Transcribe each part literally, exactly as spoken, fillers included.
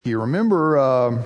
You remember uh,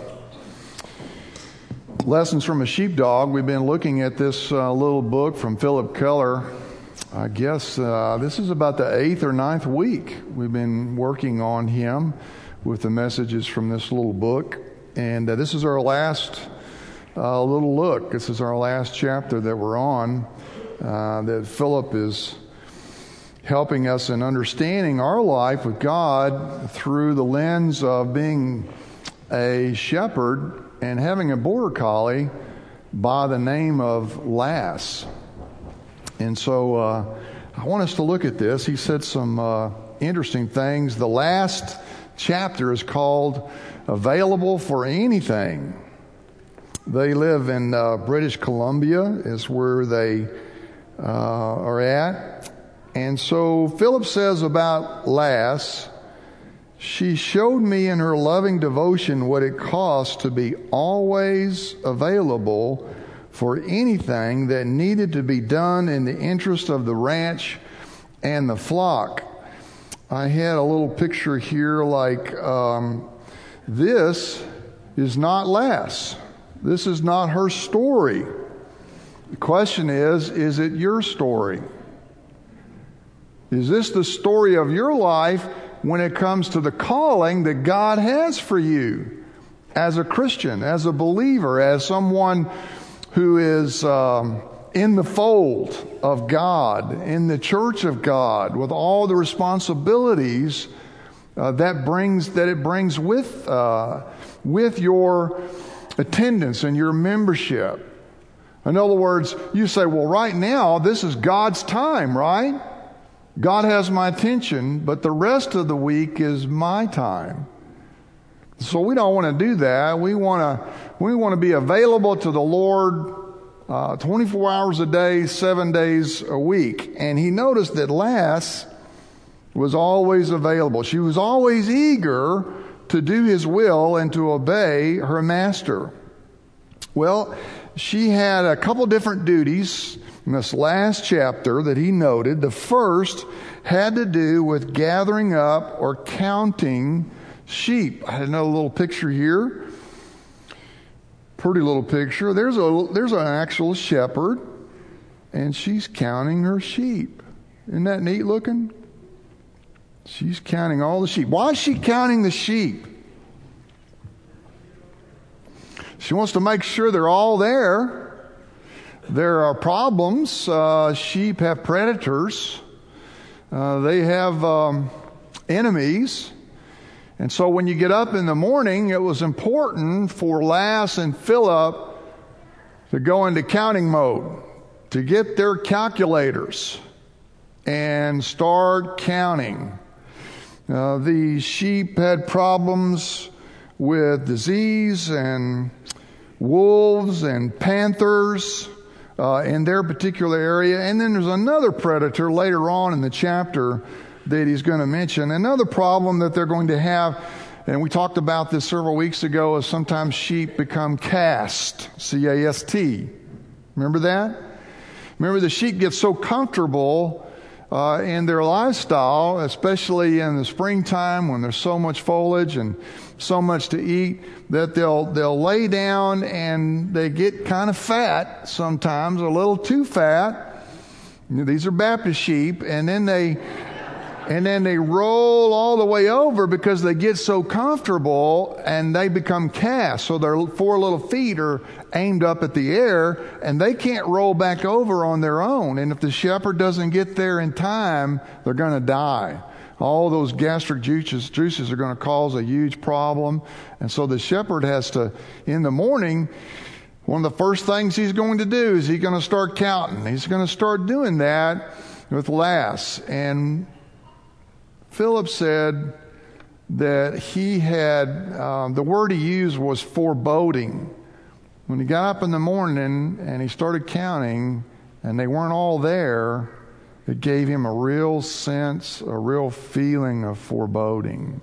Lessons from a Sheepdog? We've been looking at this uh, little book from Philip Keller. I guess uh, this is about the eighth or ninth week we've been working on him with the messages from this little book. And uh, this is our last uh, little look. This is our last chapter that we're on, uh, that Philip is helping us in understanding our life with God through the lens of being a shepherd and having a border collie by the name of Lass. And so uh, I want us to look at this. He said some uh, interesting things. The last chapter is called Available for Anything. They live in uh, British Columbia is where they uh, are at. And so Philip says about Lass, she showed me in her loving devotion what it costs to be always available for anything that needed to be done in the interest of the ranch and the flock. I had a little picture here like um, this is not Lass. This is not her story. The question is, is it your story? Is this the story of your life when it comes to the calling that God has for you as a Christian, as a believer, as someone who is um, in the fold of God, in the church of God, with all the responsibilities uh, that brings that it brings with uh, with your attendance and your membership? In other words, you say, well, right now, this is God's time, right? God has my attention, but the rest of the week is my time. So we don't want to do that. We want to we want to be available to the Lord uh, twenty-four hours a day, seven days a week. And he noticed that Lass was always available. She was always eager to do his will and to obey her master. Well, she had a couple different duties in this last chapter that he noted. The first had to do with gathering up or counting sheep. I had another little picture here. Pretty little picture. There's a there's an actual shepherd, and she's counting her sheep. Isn't that neat looking? She's counting all the sheep. Why is she counting the sheep? She wants to make sure they're all there. There are problems. Uh, sheep have predators. Uh, they have um, enemies. And so when you get up in the morning, it was important for Lass and Philip to go into counting mode, to get their calculators and start counting. Uh, the sheep had problems with disease and wolves and panthers uh, in their particular area. And then there's another predator later on in the chapter that he's going to mention. Another problem that they're going to have, and we talked about this several weeks ago, is sometimes sheep become cast, C A S T. Remember that? Remember, the sheep get so comfortable uh, in their lifestyle, especially in the springtime when there's so much foliage and so much to eat, that they'll they'll lay down and they get kind of fat sometimes, a little too fat. You know, these are Baptist sheep, and then they and then they roll all the way over because they get so comfortable and they become cast. So their four little feet are aimed up at the air and they can't roll back over on their own. And if the shepherd doesn't get there in time, they're going to die. All those gastric juices, juices are going to cause a huge problem. And so the shepherd has to, in the morning, one of the first things he's going to do is he's going to start counting. He's going to start doing that with Lass. And Philip said that he had, um, the word he used was foreboding. When he got up in the morning and he started counting and they weren't all there, it gave him a real sense, a real feeling of foreboding.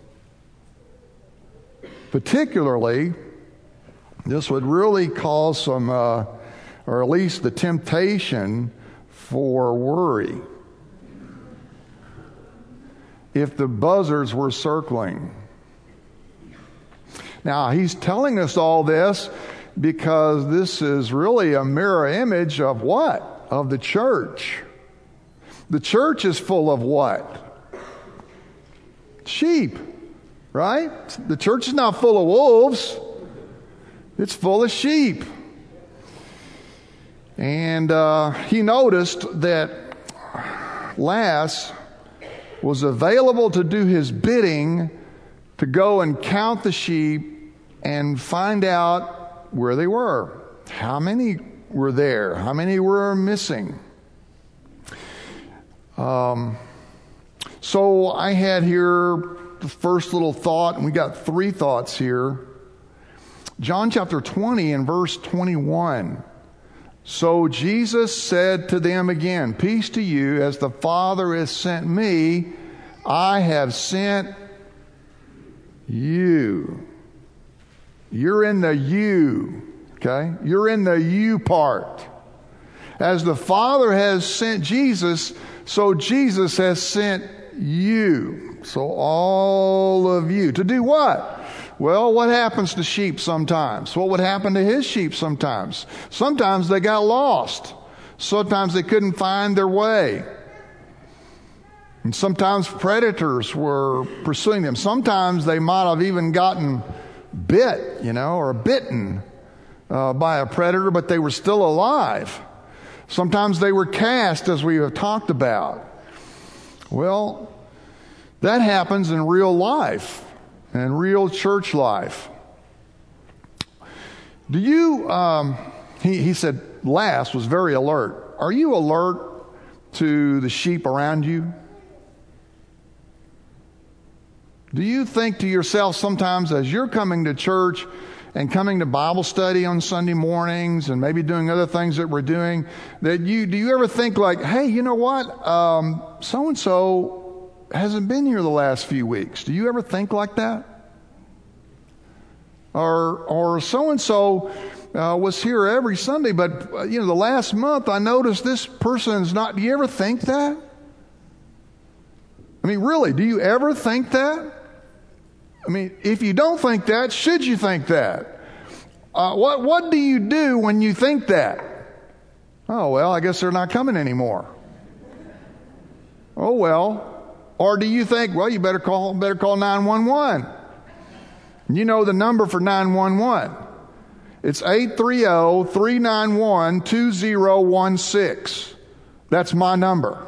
Particularly, this would really cause some, uh, or at least the temptation for worry. if the buzzards were circling. Now, he's telling us all this because this is really a mirror image of what? Of the church. The church is full of what? Sheep, right? The church is not full of wolves. It's full of sheep. And uh, he noticed that Lass was available to do his bidding, to go and count the sheep and find out where they were. How many were there? How many were missing? Um, so I had here the first little thought, and we got three thoughts here. John chapter twenty and verse twenty-one. So Jesus said to them again, peace to you, as the Father has sent me, I have sent you. You're in the you, okay? You're in the you part. As the Father has sent Jesus, so Jesus has sent you. So all of you. To do what? Well, what happens to sheep sometimes? What would happen to his sheep sometimes? Sometimes they got lost. Sometimes they couldn't find their way. And sometimes predators were pursuing them. Sometimes they might have even gotten bit, you know, or bitten uh, by a predator, but they were still alive. Sometimes they were cast, as we have talked about. Well, that happens in real life. And real church life. Do you, um, he, he said, Lass was very alert. Are you alert to the sheep around you? Do you think to yourself sometimes as you're coming to church and coming to Bible study on Sunday mornings and maybe doing other things that we're doing, that you, do you ever think like, hey, you know what, um, so-and-so hasn't been here the last few weeks. Do you ever think like that? Or or so-and-so uh, was here every Sunday, but, uh, you know, the last month I noticed this person's not. Do you ever think that? I mean, really, do you ever think that? I mean, if you don't think that, should you think that? Uh, what what do you do when you think that? Oh, well, I guess they're not coming anymore. Oh, well. Or do you think, well, you better call better call nine one one? You know the number for nine one one. It's eight three zero, three nine one, two zero one six. That's my number.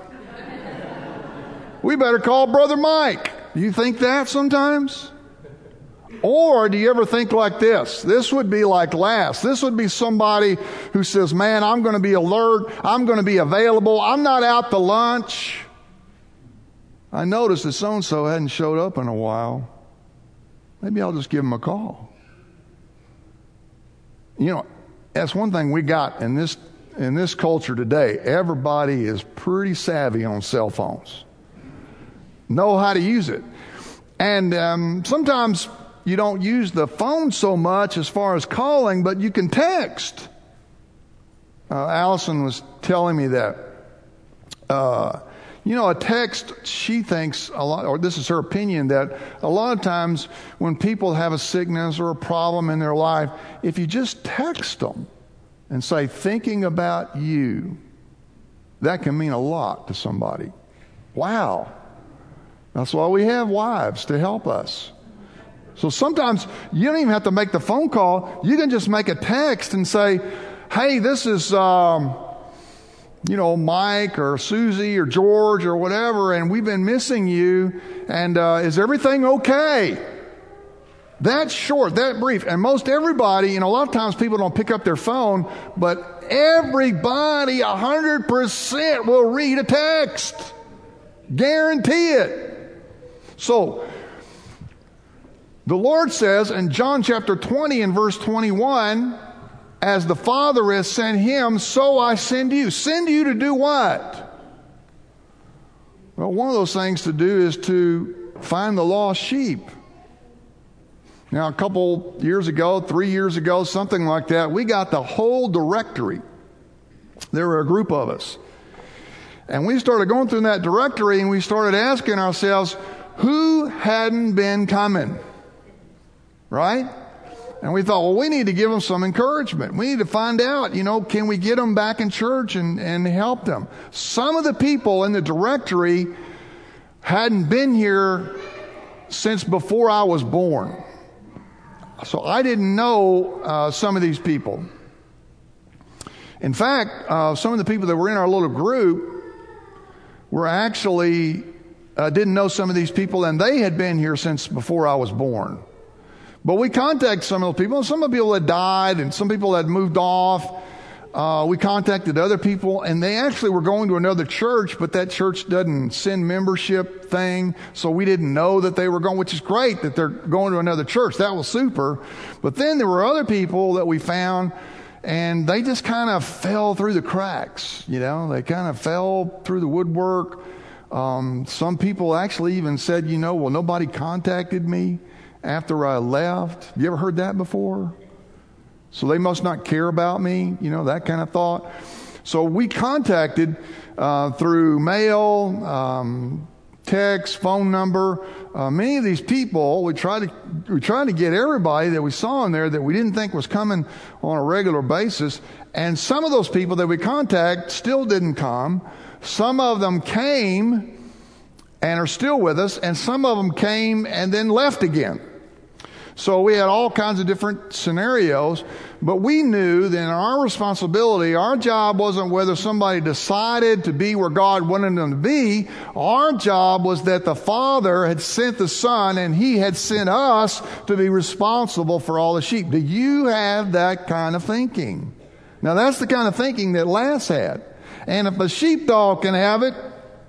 We better call Brother Mike. Do you think that sometimes? Or do you ever think like this? This would be like Lass. This would be somebody who says, man, I'm going to be alert. I'm going to be available. I'm not out to lunch. I noticed that so-and-so hadn't showed up in a while. Maybe I'll just give him a call. You know, that's one thing we got in this in this culture today. Everybody is pretty savvy on cell phones. Know how to use it. And um, sometimes you don't use the phone so much as far as calling, but you can text. Uh, Allison was telling me that. Uh, You know, a text, she thinks a lot, or this is her opinion, that a lot of times when people have a sickness or a problem in their life, if you just text them and say, thinking about you, that can mean a lot to somebody. Wow. That's why we have wives, to help us. So sometimes you don't even have to make the phone call. You can just make a text and say, hey, this is... Um, you know, Mike or Susie or George or whatever, and we've been missing you, and uh, is everything okay? That short, that brief. And most everybody, you know, a lot of times people don't pick up their phone, but everybody, one hundred percent will read a text. Guarantee it. So, the Lord says in John chapter twenty and verse twenty-one, as the Father has sent him, so I send you. Send you to do what? Well, one of those things to do is to find the lost sheep. Now, a couple years ago, three years ago, something like that, we got the whole directory. There were a group of us. And we started going through that directory and we started asking ourselves, who hadn't been coming? Right? And we thought, well, we need to give them some encouragement. We need to find out, you know, can we get them back in church and, and help them? Some of the people in the directory hadn't been here since before I was born. So I didn't know uh, some of these people. In fact, uh, some of the people that were in our little group were actually, uh, didn't know some of these people, and they had been here since before I was born. But we contacted some of those people. Some of the people had died, and some people had moved off. Uh, we contacted other people, and they actually were going to another church, but that church doesn't send membership thing, so we didn't know that they were going, which is great that they're going to another church. That was super. But then there were other people that we found, and they just kind of fell through the cracks. You know, they kind of fell through the woodwork. Um, some people actually even said, you know, well, nobody contacted me after I left. You ever heard that before? So they must not care about me, you know, that kind of thought. So we contacted uh, through mail, um, text, phone number, uh, many of these people. We tried to we tried to get everybody that we saw in there that we didn't think was coming on a regular basis. And some of those people that we contact still didn't come. Some of them came and are still with us, and some of them came and then left again. So we had all kinds of different scenarios, but we knew that our responsibility, our job wasn't whether somebody decided to be where God wanted them to be. Our job was that the Father had sent the Son, and He had sent us to be responsible for all the sheep. Do you have that kind of thinking? Now that's the kind of thinking that Lass had. And if a sheepdog can have it,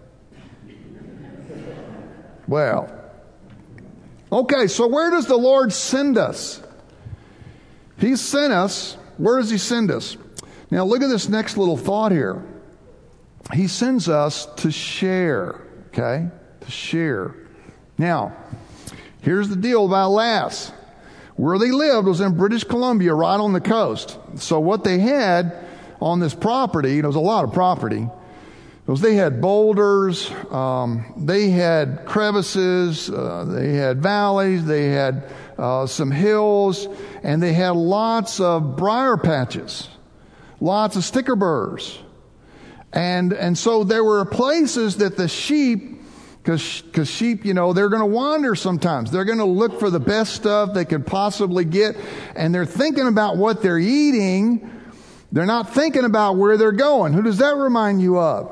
well, okay, so where does the Lord send us? He sent us. Where does He send us? Now look at this next little thought here. He sends us to share, okay? To share. Now, here's the deal about Lass. Where they lived was in British Columbia, right on the coast. So what they had on this property, there was a lot of property, was they had boulders, um, they had crevices, uh, they had valleys, they had uh, some hills, and they had lots of briar patches, lots of sticker burrs. And and so there were places that the sheep, because because sheep, you know, they're going to wander sometimes. They're going to look for the best stuff they could possibly get, and they're thinking about what they're eating. They're not thinking about where they're going. Who does that remind you of?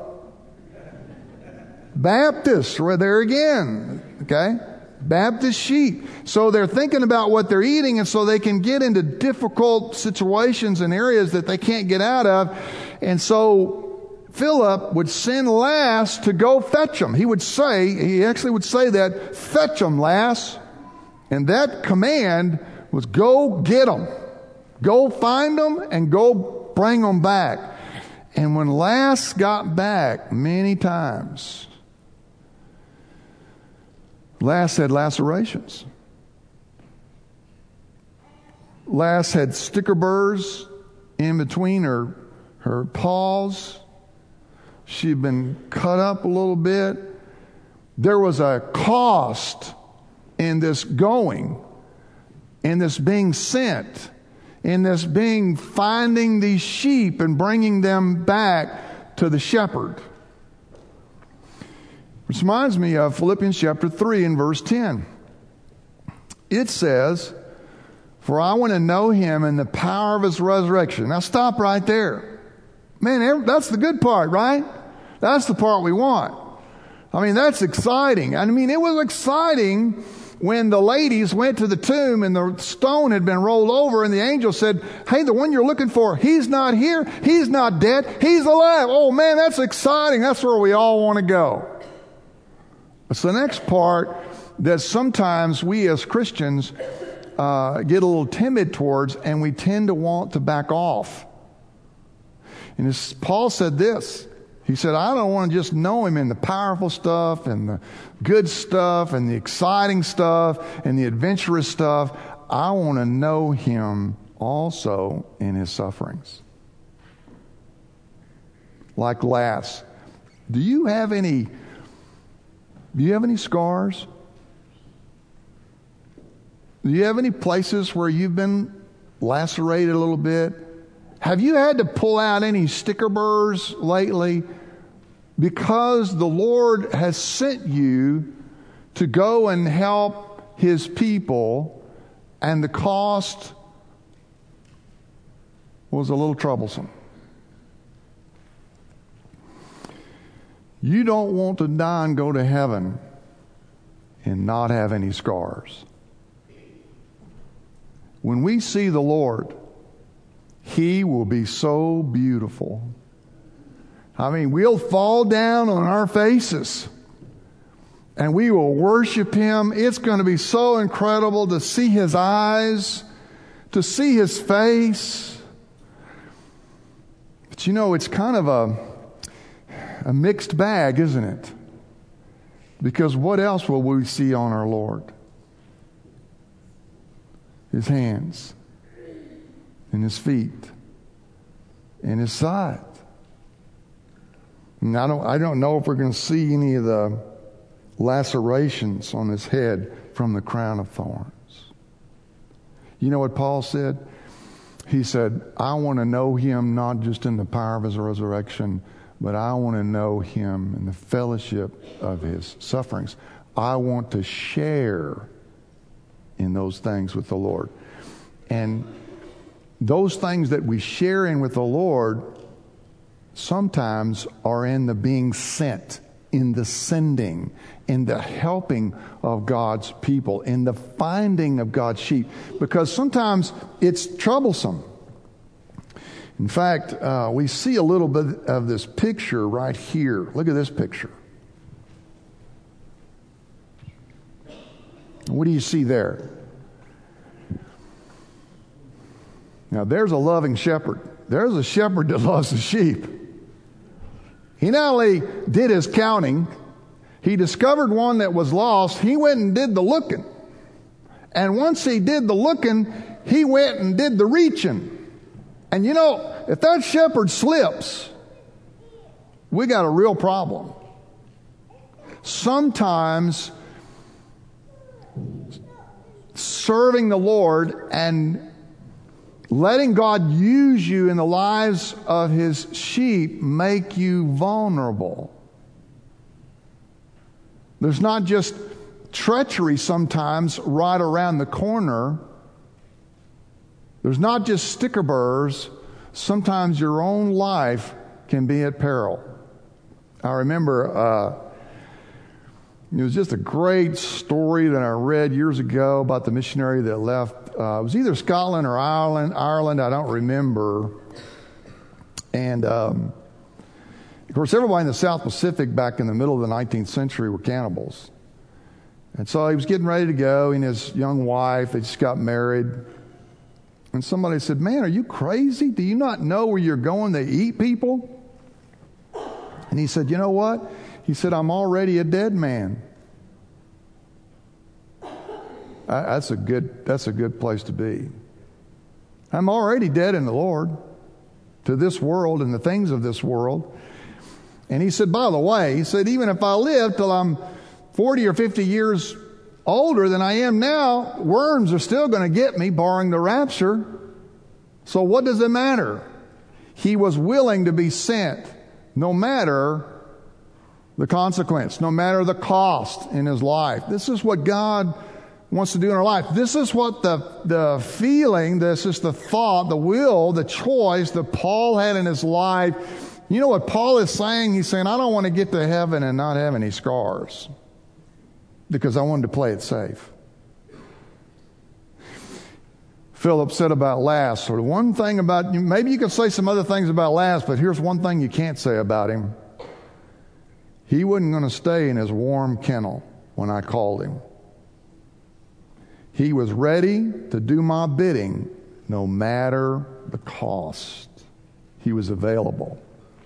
Baptists, we're there again, okay? Baptist sheep. So they're thinking about what they're eating, and so they can get into difficult situations and areas that they can't get out of. And so Philip would send Lass to go fetch them. He would say, he actually would say that, fetch them, Lass. And that command was go get them. Go find them and go bring them back. And when Lass got back many times, Lass had lacerations. Lass had sticker burrs in between her, her paws. She'd been cut up a little bit. There was a cost in this going, in this being sent, in this being finding these sheep and bringing them back to the shepherd. Which reminds me of Philippians chapter three and verse ten. It says, for I want to know Him and the power of His resurrection. Now stop right there. Man, that's the good part, right? That's the part we want. I mean, that's exciting. I mean, it was exciting when the ladies went to the tomb and the stone had been rolled over and the angel said, hey, the one you're looking for, he's not here. He's not dead. He's alive. Oh man, that's exciting. That's where we all want to go. It's the next part that sometimes we as Christians uh, get a little timid towards, and we tend to want to back off. And as Paul said this, he said, I don't want to just know Him in the powerful stuff and the good stuff and the exciting stuff and the adventurous stuff. I want to know Him also in His sufferings. Like Lass. Do you have any Do you have any scars? Do you have any places where you've been lacerated a little bit? Have you had to pull out any sticker burrs lately? Because the Lord has sent you to go and help His people, and the cost was a little troublesome. You don't want to die and go to heaven and not have any scars. When we see the Lord, He will be so beautiful. I mean, we'll fall down on our faces and we will worship Him. It's going to be so incredible to see His eyes, to see His face. But you know, it's kind of a, a mixed bag, isn't it? Because what else will we see on our Lord? His hands, and His feet, and His side. And I don't, I don't know if we're going to see any of the lacerations on His head from the crown of thorns. You know what Paul said? He said, I want to know Him not just in the power of His resurrection, but I want to know Him in the fellowship of His sufferings. I want to share in those things with the Lord. And those things that we share in with the Lord sometimes are in the being sent, in the sending, in the helping of God's people, in the finding of God's sheep. Because sometimes it's troublesome. In fact, uh, we see a little bit of this picture right here. Look at this picture. What do you see there? Now, there's a loving shepherd. There's a shepherd that loves the sheep. He not only did his counting, he discovered one that was lost. He went and did the looking. And once he did the looking, he went and did the reaching. And you know, if that shepherd slips, we got a real problem. Sometimes serving the Lord and letting God use you in the lives of His sheep make you vulnerable. There's not just treachery sometimes right around the corner. There's not just sticker burrs. Sometimes your own life can be at peril. I remember uh, it was just a great story that I read years ago about the missionary that left. Uh, it was either Scotland or Ireland. Ireland, I don't remember. And um, of course, everybody in the South Pacific back in the middle of the nineteenth century were cannibals. And so he was getting ready to go, and his young wife, they just got married. And somebody said, "Man, are you crazy? Do you not know where you're going to eat people?" And he said, "You know what?" He said, "I'm already a dead man." That's a good, that's a good place to be. I'm already dead in the Lord, to this world and the things of this world. And he said, by the way, he said, even if I live till I'm forty or fifty years older than I am now, worms are still going to get me, barring the rapture. So what does it matter? He was willing to be sent, no matter the consequence, no matter the cost in his life. This is what God wants to do in our life. This is what the, the feeling, this is the thought, the will, the choice that Paul had in his life. You know what Paul is saying? He's saying, I don't want to get to heaven and not have any scars, because I wanted to play it safe. Philip said about Last, or one thing about, maybe you could say some other things about Last, but here's one thing you can't say about him. He wasn't going to stay in his warm kennel when I called him. He was ready to do my bidding no matter the cost. He was available.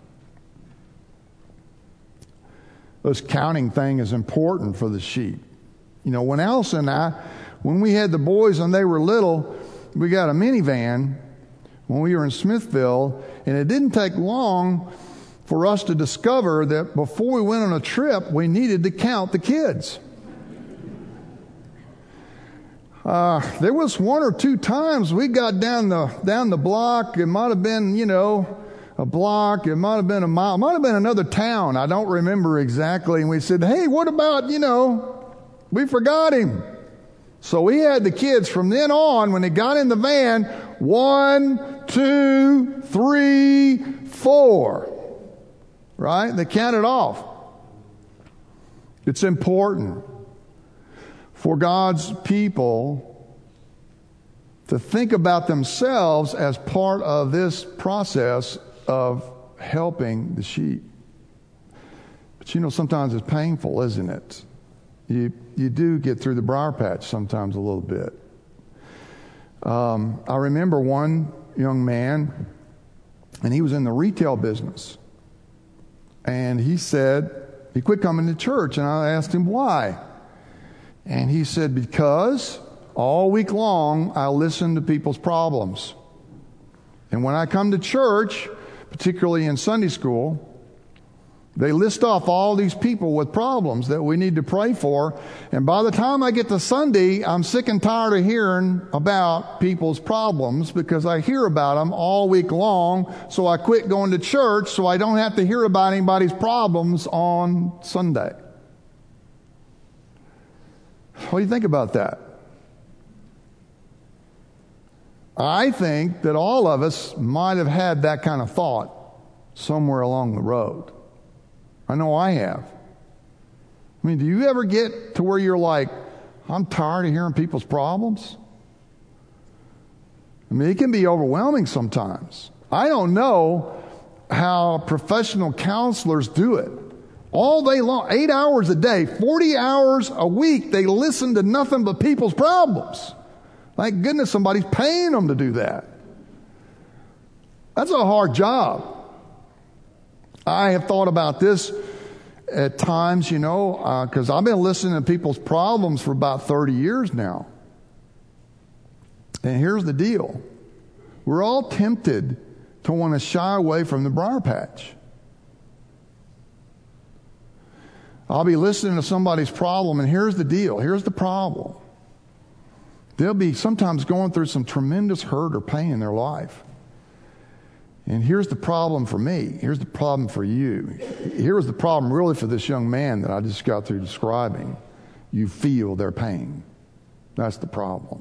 This counting thing is important for the sheep. You know, when Allison and I, when we had the boys and they were little, we got a minivan when we were in Smithville, and it didn't take long for us to discover that before we went on a trip, we needed to count the kids. Uh, there was one or two times we got down the down the block. It might have been, you know, a block. It might have been a mile. It might have been another town. I don't remember exactly. And we said, hey, what about, you know, we forgot him. So we had the kids from then on, when they got in the van, one, two, three, four. Right? They counted off. It's important for God's people to think about themselves as part of this process of helping the sheep. But you know, sometimes it's painful, isn't it? You you do get through the briar patch sometimes a little bit. Um, I remember one young man, and he was in the retail business. And he said, he quit coming to church, and I asked him why. And he said, because all week long I listen to people's problems. And when I come to church, particularly in Sunday school, they list off all these people with problems that we need to pray for. And by the time I get to Sunday, I'm sick and tired of hearing about people's problems because I hear about them all week long. So I quit going to church so I don't have to hear about anybody's problems on Sunday. What do you think about that? I think that all of us might have had that kind of thought somewhere along the road. I know I have. I mean, do you ever get to where you're like, I'm tired of hearing people's problems? I mean, it can be overwhelming sometimes. I don't know how professional counselors do it. All day long, eight hours a day, forty hours a week, they listen to nothing but people's problems. Thank goodness somebody's paying them to do that. That's a hard job. I have thought about this at times, you know, because uh, I've been listening to people's problems for about thirty years now. And here's the deal. We're all tempted to want to shy away from the briar patch. I'll be listening to somebody's problem, and here's the deal. Here's the problem. They'll be sometimes going through some tremendous hurt or pain in their life. And here's the problem for me. Here's the problem for you. Here's the problem really for this young man that I just got through describing. You feel their pain. That's the problem.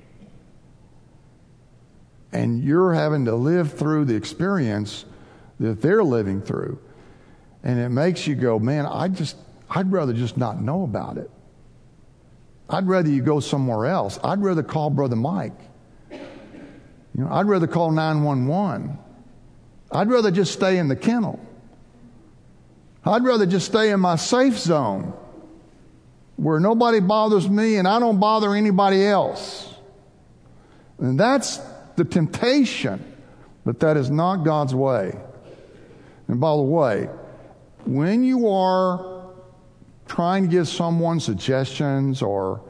And you're having to live through the experience that they're living through. And it makes you go, man, I just, I'd rather just not know about it. I'd rather you go somewhere else. I'd rather call Brother Mike. You know, I'd rather call nine one one. I'd rather just stay in the kennel. I'd rather just stay in my safe zone where nobody bothers me and I don't bother anybody else. And that's the temptation, but that is not God's way. And by the way, when you are trying to give someone suggestions or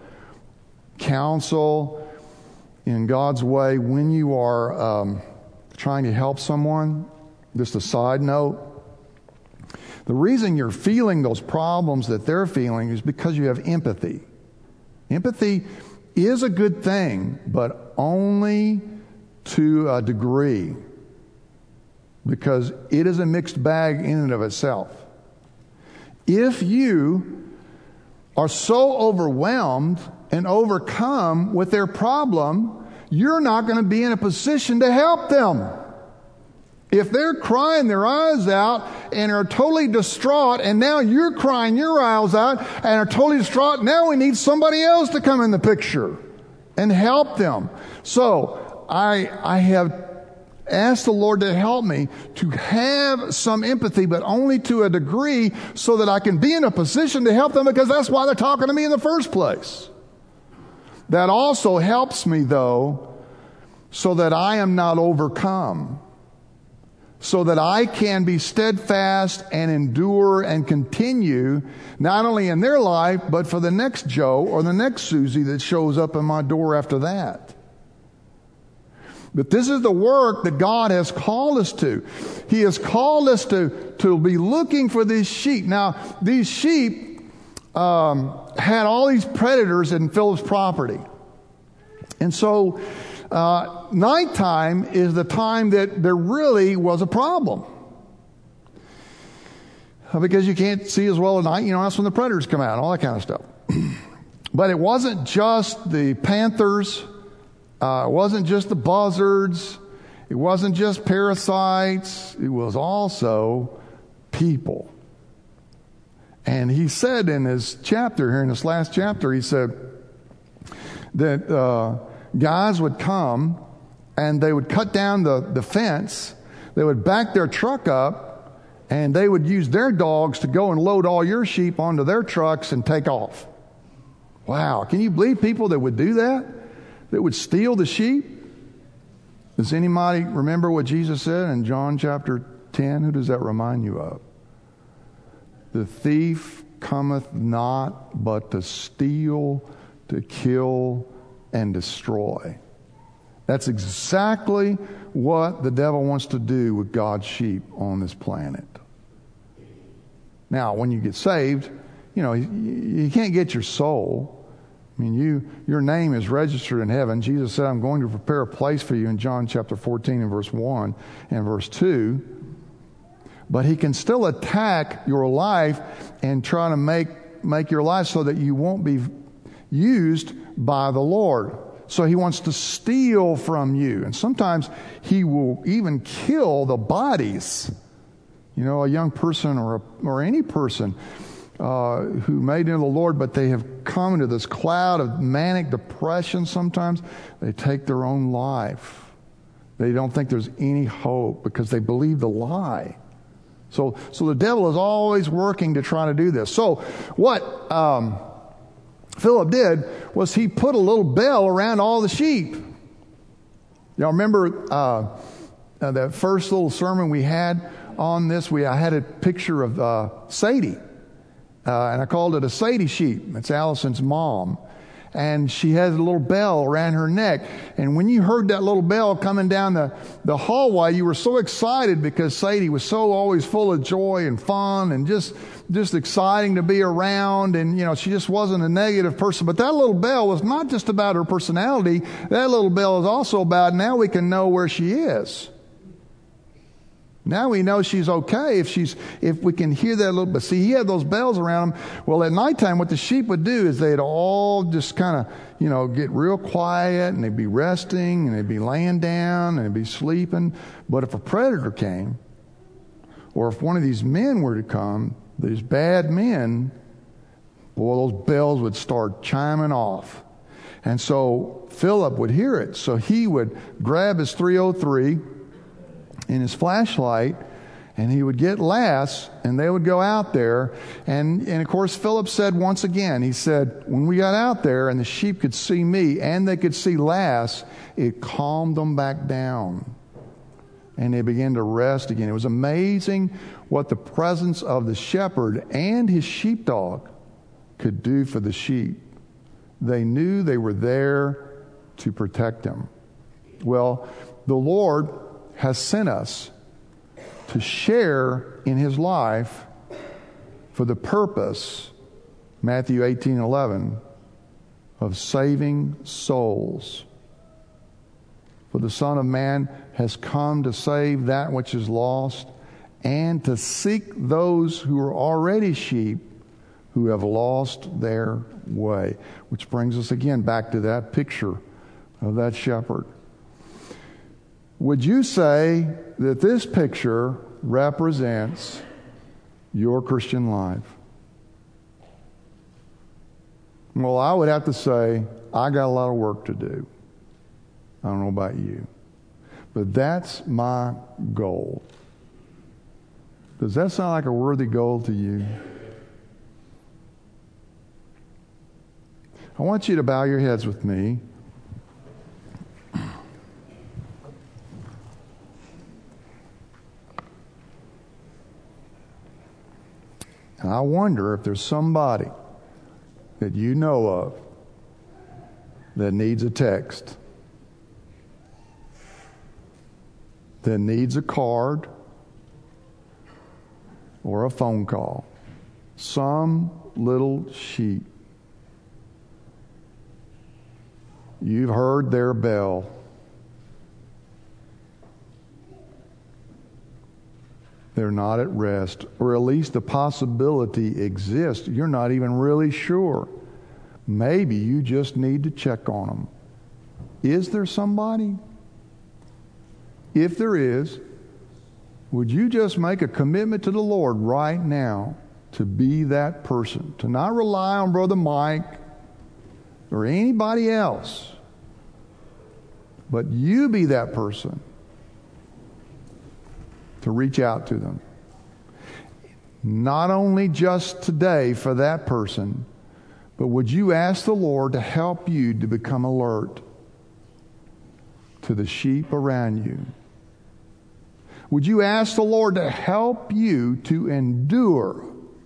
counsel in God's way, when you are um, trying to help someone, just a side note, the reason you're feeling those problems that they're feeling is because you have empathy. Empathy is a good thing, but only to a degree, because it is a mixed bag in and of itself. If you are so overwhelmed and overcome with their problem, you're not going to be in a position to help them. If they're crying their eyes out and are totally distraught, and now you're crying your eyes out and are totally distraught, now we need somebody else to come in the picture and help them. So I I have asked the Lord to help me to have some empathy, but only to a degree so that I can be in a position to help them, because that's why they're talking to me in the first place. That also helps me, though, so that I am not overcome, so that I can be steadfast and endure and continue, not only in their life, but for the next Joe or the next Susie that shows up in my door after that. But this is the work that God has called us to. He has called us to, to be looking for these sheep. Now, these sheep um, had all these predators in Philip's property. And so uh, nighttime is the time that there really was a problem. Because you can't see as well at night, you know, that's when the predators come out, all that kind of stuff. But it wasn't just the panthers, uh, it wasn't just the buzzards, it wasn't just parasites, it was also people. And he said in his chapter here, in this last chapter, he said that uh, guys would come and they would cut down the, the fence, they would back their truck up, and they would use their dogs to go and load all your sheep onto their trucks and take off. Wow. Can you believe people that would do that? That would steal the sheep? Does anybody remember what Jesus said in John chapter ten? Who does that remind you of? The thief cometh not but to steal, to kill, and destroy. That's exactly what the devil wants to do with God's sheep on this planet. Now, when you get saved, you know, you, you can't get your soul. I mean, you your name is registered in heaven. Jesus said, I'm going to prepare a place for you in John chapter fourteen and verse one and verse two. But he can still attack your life and try to make, make your life so that you won't be used by the Lord. So he wants to steal from you. And sometimes he will even kill the bodies. You know, a young person or a, or any person uh, who made it into the Lord, but they have come into this cloud of manic depression sometimes, they take their own life. They don't think there's any hope because they believe the lie. So, so the devil is always working to try to do this. So what um, Philip did was he put a little bell around all the sheep. Y'all remember uh, uh, that first little sermon we had on this? We I had a picture of uh, Sadie, uh, and I called it a Sadie sheep. It's Allison's mom. And she has a little bell around her neck. And when you heard that little bell coming down the, the hallway, you were so excited because Sadie was so always full of joy and fun and just, just exciting to be around. And, you know, she just wasn't a negative person. But that little bell was not just about her personality. That little bell is also about now we can know where she is. Now we know she's okay if she's if we can hear that a little bit. See, he had those bells around him. Well, at nighttime, what the sheep would do is they'd all just kind of, you know, get real quiet and they'd be resting and they'd be laying down and they'd be sleeping. But if a predator came, or if one of these men were to come, these bad men, boy, those bells would start chiming off. And so Philip would hear it. So he would grab his three oh three in his flashlight, and he would get Lass, and they would go out there. And, and of course, Philip said once again, he said, when we got out there and the sheep could see me and they could see Lass, it calmed them back down. And they began to rest again. It was amazing what the presence of the shepherd and his sheepdog could do for the sheep. They knew they were there to protect them. Well, the Lord has sent us to share in his life for the purpose, Matthew eighteen eleven, of saving souls. For the Son of Man has come to save that which is lost and to seek those who are already sheep who have lost their way. Which brings us again back to that picture of that shepherd. Would you say that this picture represents your Christian life? Well, I would have to say, I got a lot of work to do. I don't know about you. But that's my goal. Does that sound like a worthy goal to you? I want you to bow your heads with me. And I wonder if there's somebody that you know of that needs a text, that needs a card or a phone call. Some little sheep You've heard their bell. They're not at rest, or at least the possibility exists. You're not even really sure. Maybe you just need to check on them. Is there somebody? If there is, would you just make a commitment to the Lord right now to be that person, to not rely on Brother Mike or anybody else, but you be that person to reach out to them. Not only just today for that person, but would you ask the Lord to help you to become alert to the sheep around you? Would you ask the Lord to help you to endure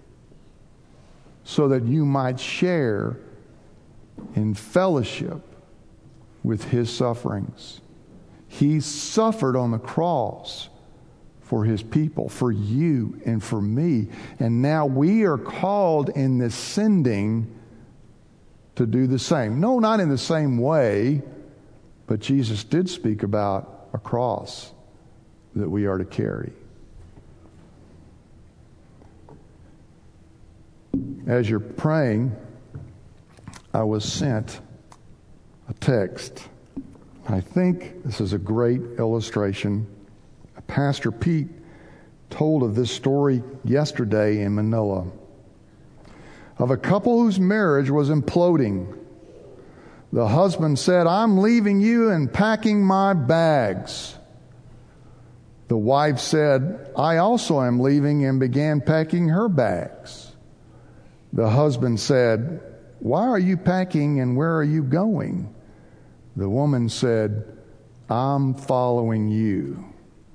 so that you might share in fellowship with His sufferings? He suffered on the cross for His people, for you and for me. And now we are called in this sending to do the same. No, not in the same way, but Jesus did speak about a cross that we are to carry. As you're praying, I was sent a text. I think this is a great illustration. Pastor Pete told of this story yesterday in Manila of a couple whose marriage was imploding. The husband said, "I'm leaving you and packing my bags." The wife said, "I also am leaving," and began packing her bags. The husband said, "Why are you packing and where are you going?" The woman said, "I'm following you."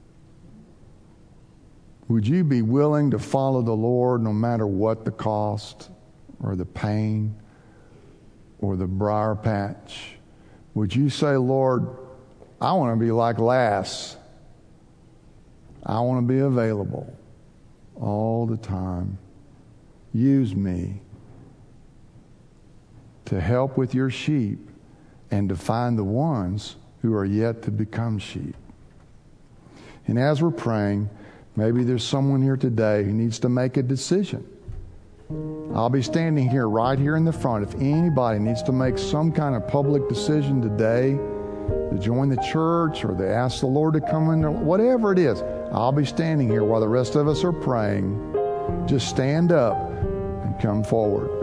Would you be willing to follow the Lord no matter what the cost or the pain or the briar patch? Would you say, "Lord, I want to be like Lass. I want to be available all the time. Use me to help with your sheep and to find the ones who are yet to become sheep." And as we're praying, maybe there's someone here today who needs to make a decision. I'll be standing here right here in the front. If anybody needs to make some kind of public decision today to join the church or to ask the Lord to come in, whatever it is, I'll be standing here while the rest of us are praying. Just stand up and come forward.